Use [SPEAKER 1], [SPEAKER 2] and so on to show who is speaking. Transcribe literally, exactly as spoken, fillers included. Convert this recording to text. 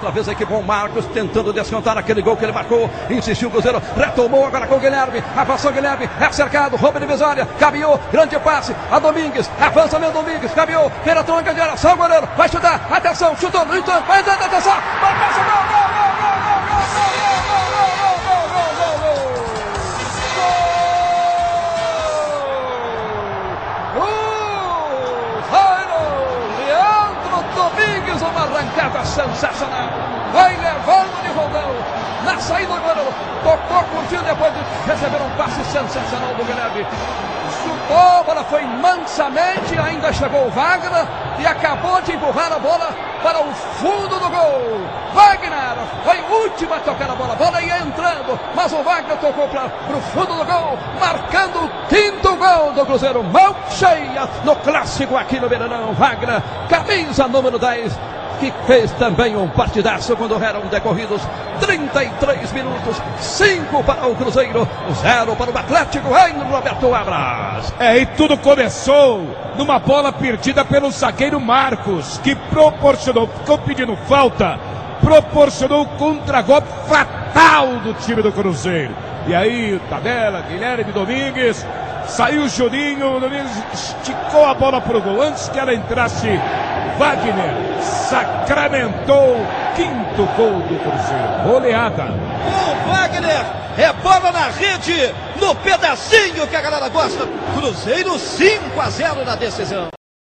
[SPEAKER 1] outra vez aqui com o Marcos, tentando descontar aquele gol que ele marcou. Insistiu o Cruzeiro, retomou agora com o Guilherme. Avançou o Guilherme, é cercado, rouba divisória, caminhou, grande passe a Domingues. Avança mesmo Domingues, caminhou, pela tronca de área, só o goleiro, vai chutar, atenção, chutou, no entanto, vai entrar, atenção, vai passar, gol, gol, gol, gol, gol, gol, gol, gol, gol, Domingues, uma arrancada sensacional, vai levando de roldão, na saída do goleiro, tocou, curtiu depois de receber um passe sensacional do Guilherme, chutou, a bola foi mansamente, ainda chegou o Wagner e acabou de empurrar a bola para o fundo do gol. Wagner foi o último a tocar a bola, a bola ia entrando, mas o Wagner tocou para o fundo do gol, marcando o quinto gol do Cruzeiro, mão cheia no clássico aqui no Mineirão. Wagner, camisa número dez, que fez também um partidaço quando eram decorridos trinta e três minutos, cinco para o Cruzeiro, zero para o Atlético em Roberto Abras.
[SPEAKER 2] É, e tudo começou numa bola perdida pelo zagueiro Marcos, que proporcionou, ficou pedindo falta, proporcionou um contragolpe fatal do time do Cruzeiro. E aí, tabela, Guilherme Domingues, saiu o Juninho, o Domingues esticou a bola para o gol. Antes que ela entrasse, Wagner sacramentou o quinto gol do Cruzeiro. Goleada.
[SPEAKER 3] O Wagner é bola na rede, no pedacinho que a galera gosta. Cruzeiro cinco a zero na decisão.